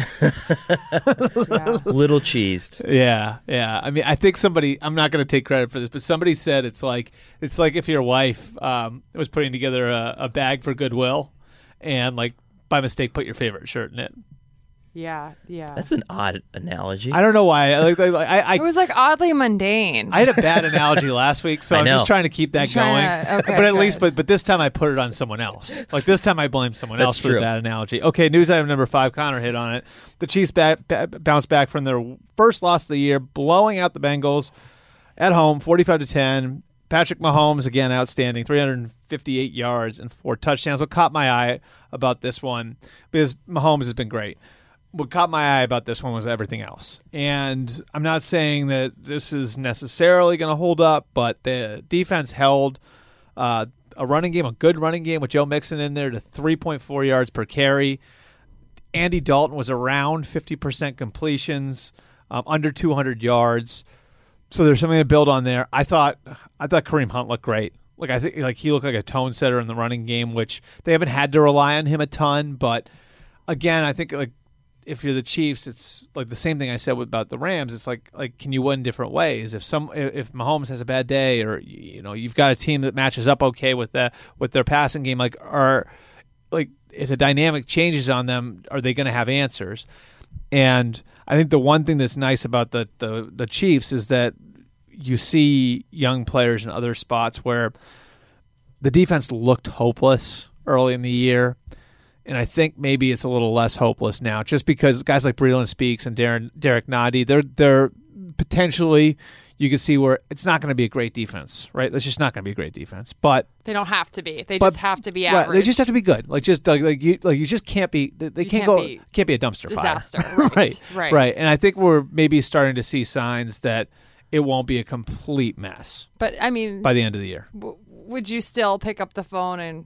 yeah. Little cheesed. Yeah, yeah. I mean, I think somebody. I'm not going to take credit for this, but somebody said it's like it's like if your wife um, was putting together a, a bag for Goodwill, and like by mistake put your favorite shirt in it. Yeah, yeah. That's an odd analogy. I don't know why. I, like, I, I, it was like oddly mundane. I had a bad analogy last week, so I I'm know. just trying to keep that You're going. to, okay, but at good. least, but but this time I put it on someone else. Like this time I blame someone That's else for true. the bad analogy. Okay, news item number five. Connor hit on it. The Chiefs back, ba- bounced back from their first loss of the year, blowing out the Bengals at home, forty-five to ten. Patrick Mahomes again outstanding, three hundred fifty-eight yards and four touchdowns. What caught my eye about this one, because Mahomes has been great. What caught my eye about this one was everything else. And I'm not saying that this is necessarily going to hold up, but the defense held uh, a running game, a good running game with Joe Mixon in there to three point four yards per carry. Andy Dalton was around fifty percent completions, um, under two hundred yards. So there's something to build on there. I thought I thought Kareem Hunt looked great. Like I think like he looked like a tone setter in the running game, which they haven't had to rely on him a ton. But again, I think like if you're the Chiefs, it's like the same thing I said about the Rams. It's like like can you win different ways? If some if Mahomes has a bad day, or you know you've got a team that matches up okay with that with their passing game, like are like if the dynamic changes on them, are they going to have answers? And I think the one thing that's nice about the, the the Chiefs is that you see young players in other spots where the defense looked hopeless early in the year. And I think maybe it's a little less hopeless now, just because guys like Breeland Speaks and Darren, Derek Nadi, they're they're potentially you can see where it's not going to be a great defense, right? It's just not going to be a great defense, but they don't have to be. They but, just have to be average. Right, they just have to be good. Like just like, like you like you just can't be. They, they can't, can't go. be Can't be a dumpster disaster. fire. Right, right, right, right. And I think we're maybe starting to see signs that it won't be a complete mess. But I mean, by the end of the year, w- would you still pick up the phone and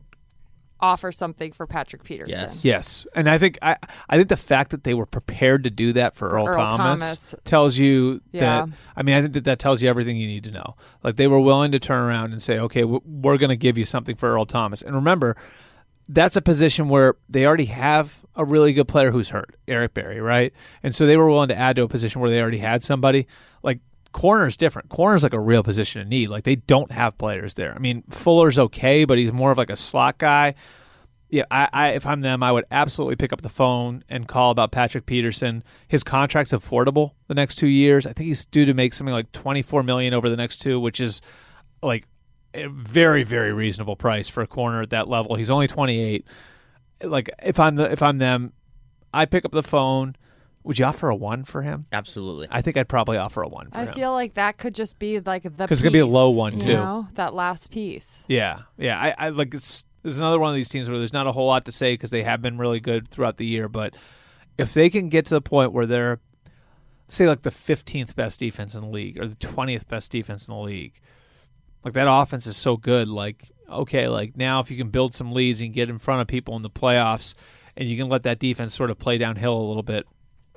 offer something for Patrick Peterson? Yes. Yes. And I think I I think the fact that they were prepared to do that for, for Earl, Earl Thomas, Thomas tells you yeah. that I mean I think that that tells you everything you need to know. Like they were willing to turn around and say, "Okay, we're going to give you something for Earl Thomas." And remember, that's a position where they already have a really good player who's hurt, Eric Berry, right? And so they were willing to add to a position where they already had somebody. Like corner is different. Corner is like a real position of need. Like they don't have players there. I mean, Fuller's okay, but he's more of like a slot guy. Yeah, I, I if I'm them, I would absolutely pick up the phone and call about Patrick Peterson. His contract's affordable the next two years. I think he's due to make something like twenty-four million dollars over the next two, which is like a very, very reasonable price for a corner at that level. He's only twenty-eight. Like if I'm the if I'm them, I pick up the phone. Would you offer a one for him? Absolutely. I think I'd probably offer a one for I him. feel like that could just be like the because it's gonna be a low one you too. Know, that last piece. Yeah, yeah. I, I like it's. There's another one of these teams where there's not a whole lot to say because they have been really good throughout the year. But if they can get to the point where they're, say, like the fifteenth best defense in the league or the twentieth best defense in the league, like that offense is so good. Like, okay, like now if you can build some leads and get in front of people in the playoffs and you can let that defense sort of play downhill a little bit,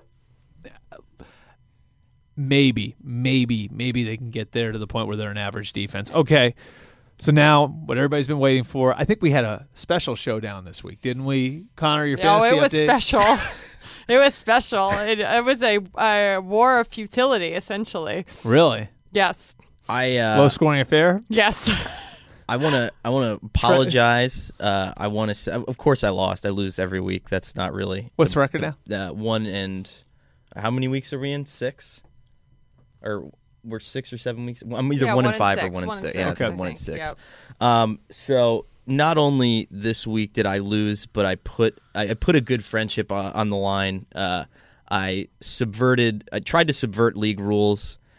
maybe, maybe, maybe they can get there to the point where they're an average defense. Okay. So now, what everybody's been waiting for, I think we had a special showdown this week, didn't we, Connor? Your fantasy Oh, it was update? special. It was special. It, it was a, a war of futility, essentially. Really? Yes. I uh, Low scoring affair? Yes. I want to I want to apologize. Uh, I want to say, of course I lost. I lose every week. That's not really. What's the record now? Uh, one and how many weeks are we in? Six? Or we're six or seven weeks. I'm either yeah, one, one and five six, or one, one and six. six. Yeah, Okay. one and six. Yep. Um, so not only this week did I lose, but I put I, I put a good friendship on, on the line. Uh, I subverted. I tried to subvert league rules.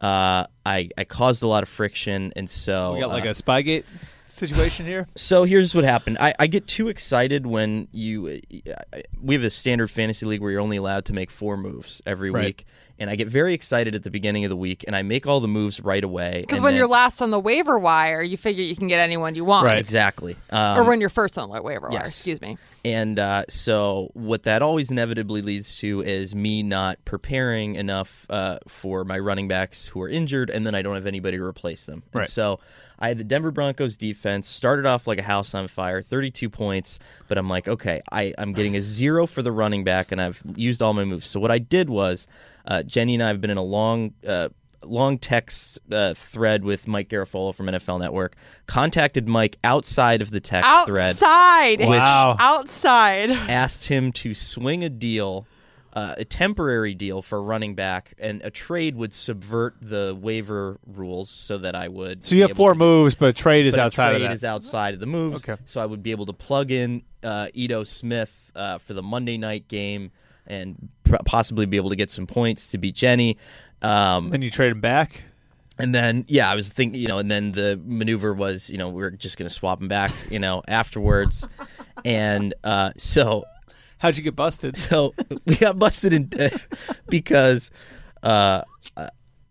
Uh, I I caused a lot of friction, and so We got like uh, a Spygate situation here. So here's what happened. I, I get too excited when you. Uh, we have a standard fantasy league where you're only allowed to make four moves every Right. week, and I get very excited at the beginning of the week, and I make all the moves right away. Because and when then- you're last on the waiver wire, you figure you can get anyone you want. Right. exactly, um, Or when you're first on the waiver wire, yes. excuse me. And uh, so what that always inevitably leads to is me not preparing enough uh, for my running backs who are injured, and then I don't have anybody to replace them. And Right. so I had the Denver Broncos defense, started off like a house on fire, thirty-two points, but I'm like, okay, I, I'm getting a zero for the running back, and I've used all my moves. So what I did was, uh, Jenny and I have been in a long uh, long text uh, thread with Mike Garafolo from N F L Network, contacted Mike outside of the text thread, Outside. Wow. Outside. asked him to swing a deal, uh, a temporary deal for a running back, and a trade would subvert the waiver rules so that I would. So you be have able four to- moves, but a trade is but a outside trade of that. is outside of the moves. Okay. So I would be able to plug in uh, Ito Smith uh, for the Monday night game and pr- possibly be able to get some points to beat Jenny. Um, Then you trade him back. and then, yeah, I was thinking, you know, and then the maneuver was, you know, we we're just going to swap them back, you know, afterwards. And uh, so, How'd you get busted? so we got busted in uh, because uh, uh,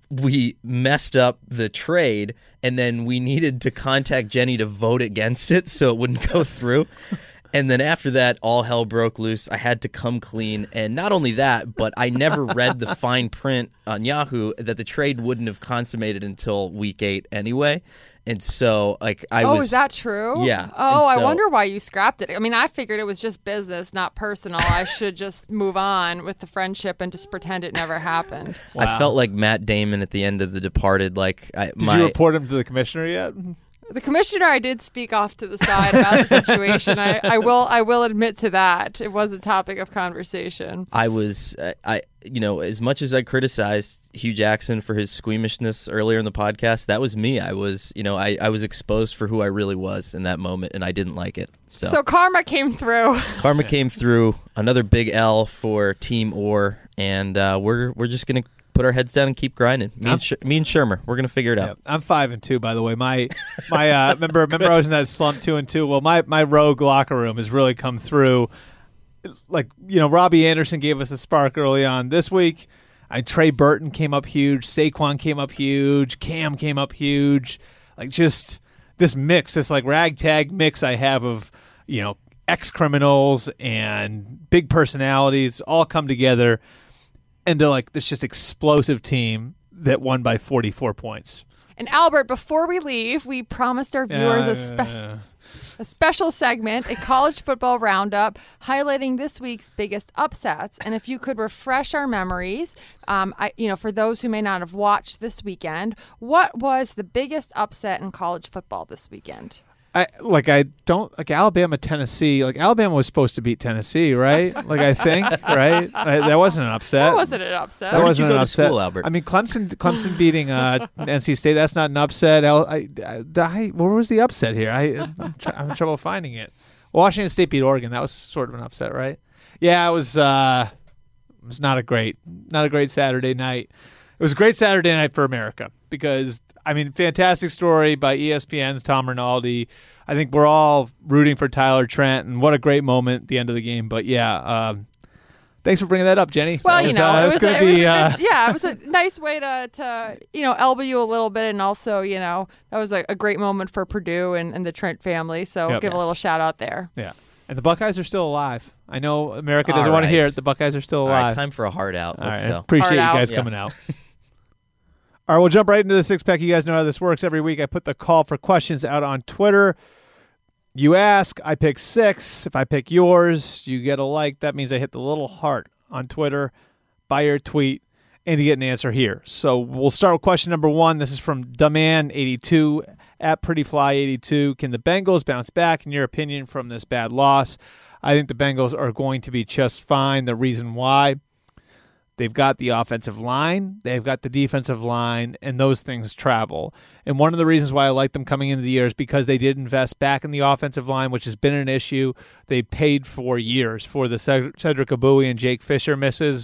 we messed up the trade, and then we needed to contact Jenny to vote against it so it wouldn't go through. And then after that, all hell broke loose. I had to come clean. And not only that, but I never read the fine print on Yahoo that the trade wouldn't have consummated until week eight anyway. And so, like, I oh, was... is that true? Yeah. Oh, And I so- wonder why you scrapped it. I mean, I figured it was just business, not personal. I should just move on with the friendship and just pretend it never happened. I felt like Matt Damon at the end of The Departed. Like, I, Did my... you report him to the commissioner yet? The commissioner, I did speak off to the side about the situation. I, I will, I will admit to that. It was a topic of conversation. I was, uh, I, you know, as much as I criticized Hugh Jackson for his squeamishness earlier in the podcast, that was me. I was, you know, I, I was exposed for who I really was in that moment, and I didn't like it. So, So karma came through. karma came through. Another big L for Team Orr, and uh, we're we're just gonna put our heads down and keep grinding. Me and, Sh- me and Shermer, we're gonna figure it Yeah, out. I'm five and two, by the way. My my uh, remember remember I was in that slump two and two. Well, my my rogue locker room has really come through. Like, you know, Robbie Anderson gave us a spark early on this week. I Trey Burton came up huge. Saquon came up huge. Cam came up huge. Like, just this mix, this like ragtag mix I have of, you know, ex criminals and big personalities all come together into like this just explosive team that won by forty-four points. And Albert, before we leave, we promised our viewers Uh, a, spe- a special segment, a college football roundup, highlighting this week's biggest upsets. And if you could refresh our memories, um, I, you know, for those who may not have watched this weekend, what was the biggest upset in college football this weekend? I like I don't like Alabama, Tennessee. Like Alabama was supposed to beat Tennessee, right? Like I think, right? I, that wasn't an upset. That wasn't an upset. That Where did wasn't you go an to upset. school, Albert? I mean, Clemson, Clemson beating uh, N C State. That's not an upset. I, I, I, where was the upset here? I, I'm, try, I'm having trouble finding it. Washington State beat Oregon. That was sort of an upset, right? Yeah, it was. Uh, it was not a great, not a great Saturday night. It was a great Saturday night for America because I mean, fantastic story by E S P N's Tom Rinaldi. I think we're all rooting for Tyler Trent, and what a great moment at the end of the game. But yeah, um, thanks for bringing that up, Jenny. Well, That you was, know, uh, it that's was, going a, to it was be. a Uh, good- yeah, it was a nice way to, to, you know, elbow you a little bit. And also, you know, that was a, a great moment for Purdue and, and the Trent family. So Yep. give a little shout out there. yeah, and the Buckeyes are still alive. I know America All doesn't want to right. hear it. The Buckeyes are still All alive. right, time for a hard out. All Let's right, go. appreciate Hard you out. guys Yeah. coming out. All right, we'll jump right into the six pack. You guys know how this works. Every week, I put the call for questions out on Twitter. You ask, I pick six. If I pick yours, you get a like. That means I hit the little heart on Twitter by your tweet, and you get an answer here. So we'll start with question number one. This is from Duman eighty-two at Prettyfly eighty-two. Can the Bengals bounce back, in your opinion, from this bad loss? I think the Bengals are going to be just fine. The reason why? They've got the offensive line, they've got the defensive line, and those things travel. And one of the reasons why I like them coming into the year is because they did invest back in the offensive line, which has been an issue. They paid for years for the Cedric Abui and Jake Fisher misses.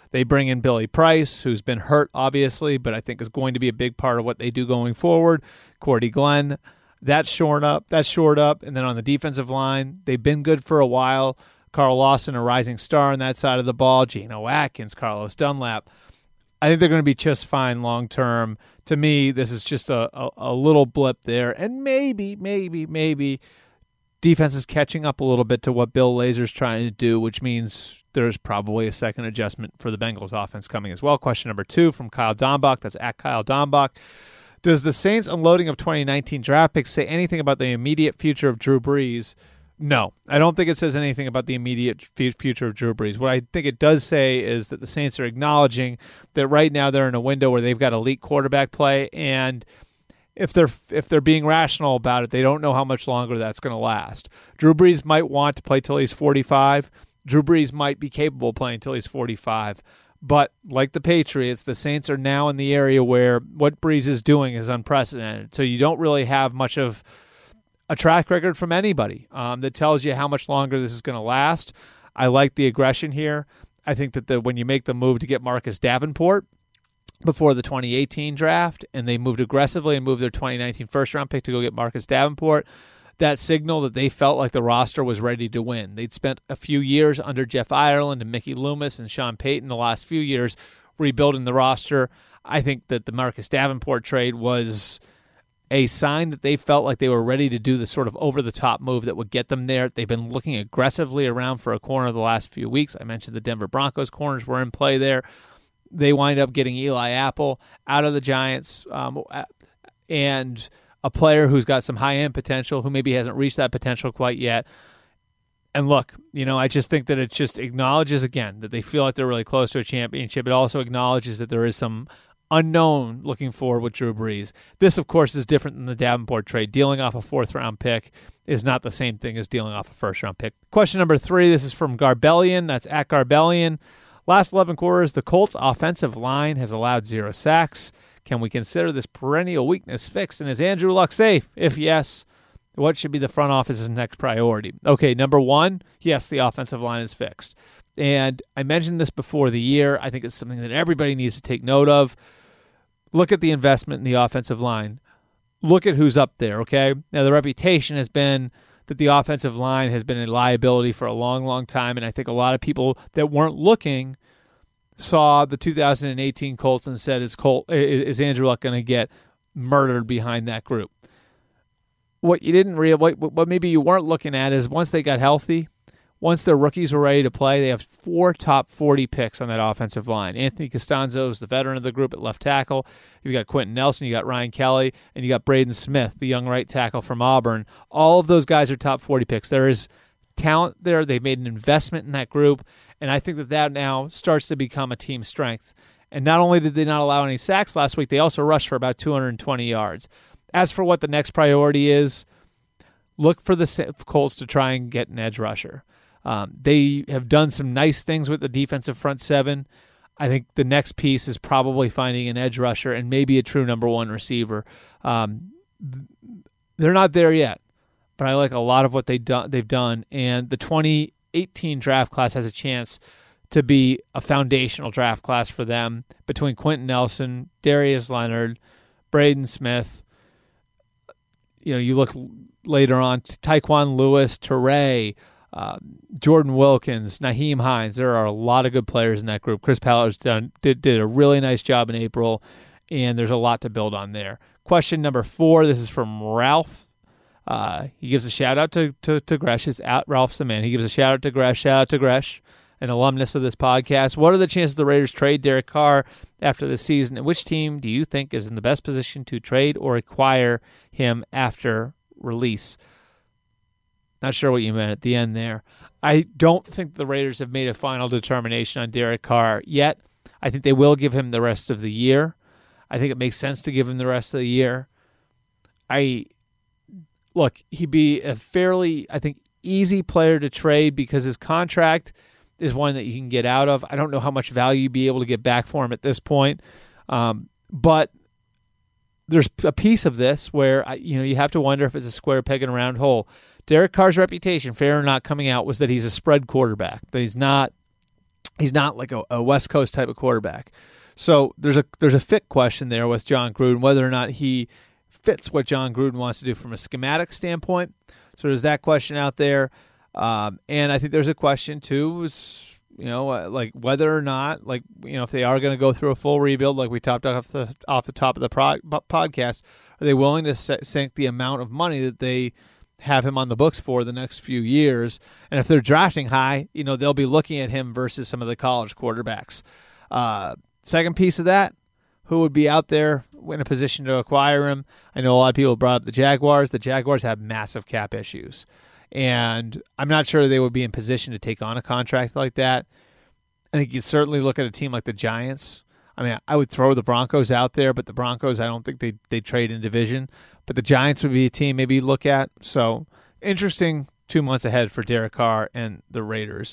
They bring in Billy Price, who's been hurt, obviously, but I think is going to be a big part of what they do going forward. Cordy Glenn, that's shored up. That's shored up. And then on the defensive line, they've been good for a while. Carl Lawson, a rising star on that side of the ball. Geno Atkins, Carlos Dunlap. I think they're going to be just fine long term. To me, this is just a, a, a little blip there. And maybe, maybe, maybe defense is catching up a little bit to what Bill Lazor's trying to do, which means there's probably a second adjustment for the Bengals offense coming as well. Question number two from Kyle Dombach. That's at Kyle Dombach. Does the Saints' unloading of twenty nineteen draft picks say anything about the immediate future of Drew Brees? No, I don't think it says anything about the immediate f- future of Drew Brees. What I think it does say is that the Saints are acknowledging that right now they're in a window where they've got elite quarterback play, and if they're if they're being rational about it, they don't know how much longer that's going to last. Drew Brees might want to play till he's forty-five. Drew Brees might be capable of playing till he's forty-five. But like the Patriots, the Saints are now in the area where what Brees is doing is unprecedented. So you don't really have much of a track record from anybody um, that tells you how much longer this is going to last. I like the aggression here. I think that the when you make the move to get Marcus Davenport before the twenty eighteen draft, and they moved aggressively and moved their twenty nineteen first-round pick to go get Marcus Davenport, that signal that they felt like the roster was ready to win. They'd spent a few years under Jeff Ireland and Mickey Loomis and Sean Payton the last few years rebuilding the roster. I think that the Marcus Davenport trade was a sign that they felt like they were ready to do the sort of over-the-top move that would get them there. They've been looking aggressively around for a corner the last few weeks. I mentioned the Denver Broncos corners were in play there. They wind up getting Eli Apple out of the Giants, um, and a player who's got some high-end potential, who maybe hasn't reached that potential quite yet. And look, you know, I just think that it just acknowledges, again, that they feel like they're really close to a championship. It also acknowledges that there is some unknown looking forward with Drew Brees. This, of course, is different than the Davenport trade. Dealing off a fourth-round pick is not the same thing as dealing off a first-round pick. Question number three, this is from Garbellion. That's at Garbellion. Last eleven quarters, the Colts' offensive line has allowed zero sacks. Can we consider this perennial weakness fixed, and is Andrew Luck safe? If yes, what should be the front office's next priority? Okay, number one, yes, the offensive line is fixed. And I mentioned this before the year. I think it's something that everybody needs to take note of. Look at the investment in the offensive line. Look at who's up there, okay? Now, the reputation has been that the offensive line has been a liability for a long, long time, and I think a lot of people that weren't looking saw the two thousand eighteen Colts and said, is, Colt, is Andrew Luck going to get murdered behind that group? What you didn't realize, what, what maybe you weren't looking at is once they got healthy, once their rookies were ready to play, they have four top forty picks on that offensive line. Anthony Costanzo is the veteran of the group at left tackle. You got Quentin Nelson, you got Ryan Kelly, and you got Braden Smith, the young right tackle from Auburn. All of those guys are top forty picks. There is talent there. They've made an investment in that group, and I think that that now starts to become a team strength. And not only did they not allow any sacks last week, they also rushed for about two hundred twenty yards. As for what the next priority is, look for the Colts to try and get an edge rusher. Um, they have done some nice things with the defensive front seven. I think the next piece is probably finding an edge rusher and maybe a true number one receiver. Um, they're not there yet, but I like a lot of what they do, they've done. And the twenty eighteen draft class has a chance to be a foundational draft class for them between Quentin Nelson, Darius Leonard, Braden Smith. You know, you look later on, Tyquan Lewis, Teray, Uh, Jordan Wilkins, Naheem Hines. There are a lot of good players in that group. Chris Pallard's done did, did a really nice job in April, and there's a lot to build on there. Question number four, this is from Ralph. Uh, he gives a shout-out to, to, to Gresh. His out, Ralph's the man. He gives a shout-out to Gresh. Shout-out to Gresh, an alumnus of this podcast. What are the chances the Raiders trade Derek Carr after the season, and which team do you think is in the best position to trade or acquire him after release? Not sure what you meant at the end there. I don't think the Raiders have made a final determination on Derek Carr yet. I think they will give him the rest of the year. I think it makes sense to give him the rest of the year. I look, he'd be a fairly, I think, easy player to trade because his contract is one that you can get out of. I don't know how much value you'd be able to get back for him at this point. Um, but there's a piece of this where I, you know, you have to wonder if it's a square peg in a round hole. Derek Carr's reputation, fair or not, coming out was that he's a spread quarterback, that he's not He's not like a, a West Coast type of quarterback. So there's a there's a fit question there with John Gruden, whether or not he fits what John Gruden wants to do from a schematic standpoint. So there's that question out there. Um, and I think there's a question, too, is, you know, uh, like whether or not, like, you know, if they are going to go through a full rebuild, like we talked off the, off the top of the pro- podcast, are they willing to s- sink the amount of money that they have him on the books for the next few years? And if they're drafting high, you know, they'll be looking at him versus some of the college quarterbacks. Uh, second piece of that, who would be out there in a position to acquire him? I know a lot of people brought up the Jaguars. The Jaguars have massive cap issues. And I'm not sure they would be in position to take on a contract like that. I think you certainly look at a team like the Giants. I mean, I would throw the Broncos out there, but the Broncos, I don't think they they trade in division. But the Giants would be a team maybe you look at. So interesting two months ahead for Derek Carr and the Raiders.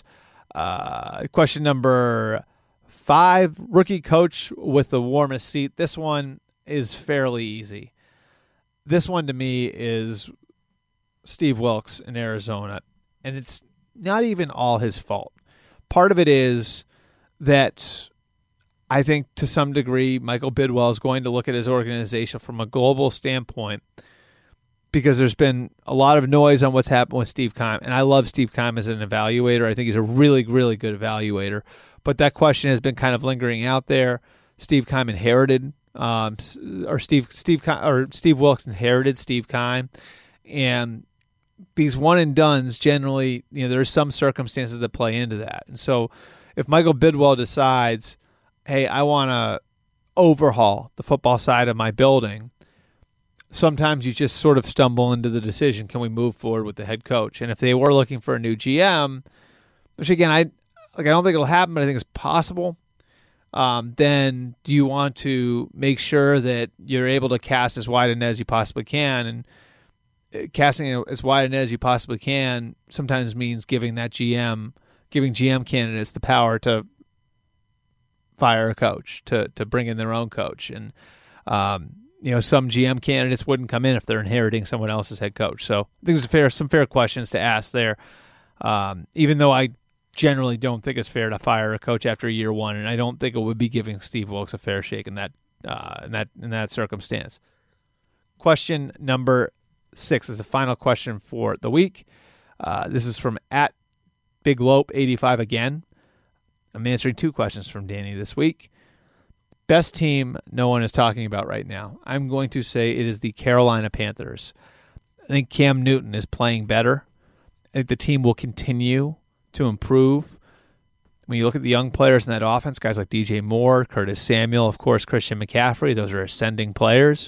Uh, question number five, rookie coach with the warmest seat. This one is fairly easy. This one to me is Steve Wilks in Arizona, and it's not even all his fault. Part of it is that I think to some degree Michael Bidwell is going to look at his organization from a global standpoint because there's been a lot of noise on what's happened with Steve Keim, and I love Steve Keim as an evaluator. I think he's a really, really good evaluator, but that question has been kind of lingering out there. Steve Keim inherited, um, or Steve Steve Keim, or Steve Wilks inherited Steve Keim, and these one and dones generally, you know, there's some circumstances that play into that. And so if Michael Bidwell decides, hey, I want to overhaul the football side of my building, sometimes you just sort of stumble into the decision, can we move forward with the head coach? And if they were looking for a new G M, which again, I like I don't think it'll happen, but I think it's possible, um, then do you want to make sure that you're able to cast as wide a net as you possibly can? And casting as wide a net as you possibly can sometimes means giving that G M, giving G M candidates the power to fire a coach, to to bring in their own coach. And, um, you know, some G M candidates wouldn't come in if they're inheriting someone else's head coach. So I think there's a fair, some fair questions to ask there, um, even though I generally don't think it's fair to fire a coach after year one, and I don't think it would be giving Steve Wilks a fair shake in that uh, in that in that circumstance. Question number six is the final question for the week. Uh, this is from at Big Lope eighty-five again. I'm answering two questions from Danny this week. Best team no one is talking about right now. I'm going to say it is the Carolina Panthers. I think Cam Newton is playing better. I think the team will continue to improve. When you look at the young players in that offense, guys like D J Moore, Curtis Samuel, of course, Christian McCaffrey, those are ascending players.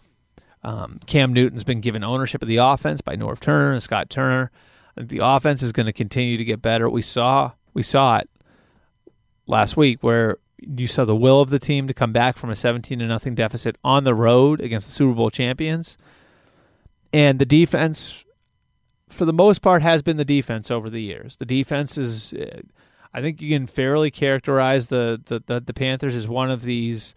Um, Cam Newton's been given ownership of the offense by Norv Turner and Scott Turner. I think the offense is going to continue to get better. We saw we saw it last week where you saw the will of the team to come back from a seventeen to nothing deficit on the road against the Super Bowl champions. And the defense, for the most part, has been the defense over the years. The defense is, I think you can fairly characterize the the, the, the Panthers as one of these,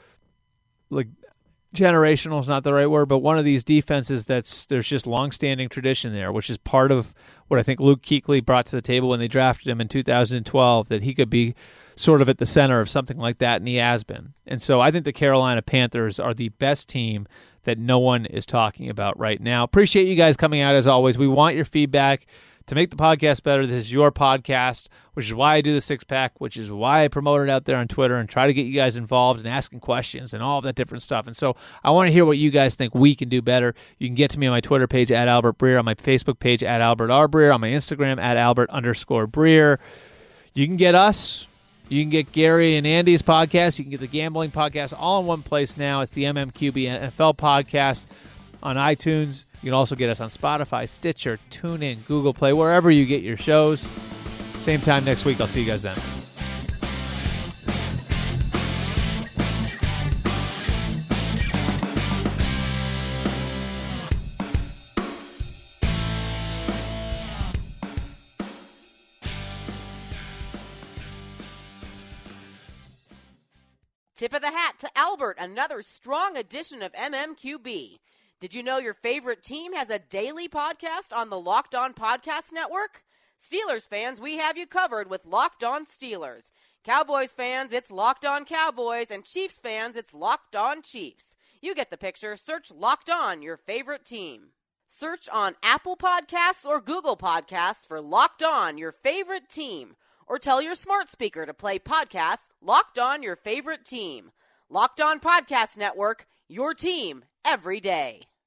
like, generational is not the right word, but one of these defenses that's there's just long-standing tradition there, which is part of what I think Luke Kuechly brought to the table when they drafted him in two thousand twelve, that he could be sort of at the center of something like that, and he has been. And so I think the Carolina Panthers are the best team that no one is talking about right now. Appreciate you guys coming out as always. We want your feedback to make the podcast better. This is your podcast, which is why I do the six pack, which is why I promote it out there on Twitter and try to get you guys involved and asking questions and all of that different stuff. And so I want to hear what you guys think we can do better. You can get to me on my Twitter page at Albert Breer, on my Facebook page at Albert R. Breer, on my Instagram at Albert underscore Breer. You can get us. You can get Gary and Andy's podcast. You can get the Gambling Podcast all in one place now. It's the M M Q B N F L Podcast on iTunes. You can also get us on Spotify, Stitcher, TuneIn, Google Play, wherever you get your shows. Same time next week. I'll see you guys then. Tip of the hat to Albert, another strong edition of M M Q B. Did you know your favorite team has a daily podcast on the Locked On Podcast Network? Steelers fans, we have you covered with Locked On Steelers. Cowboys fans, it's Locked On Cowboys, and Chiefs fans, it's Locked On Chiefs. You get the picture. Search Locked On, your favorite team. Search on Apple Podcasts or Google Podcasts for Locked On, your favorite team. Or tell your smart speaker to play podcasts Locked On, your favorite team. Locked On Podcast Network, your team every day.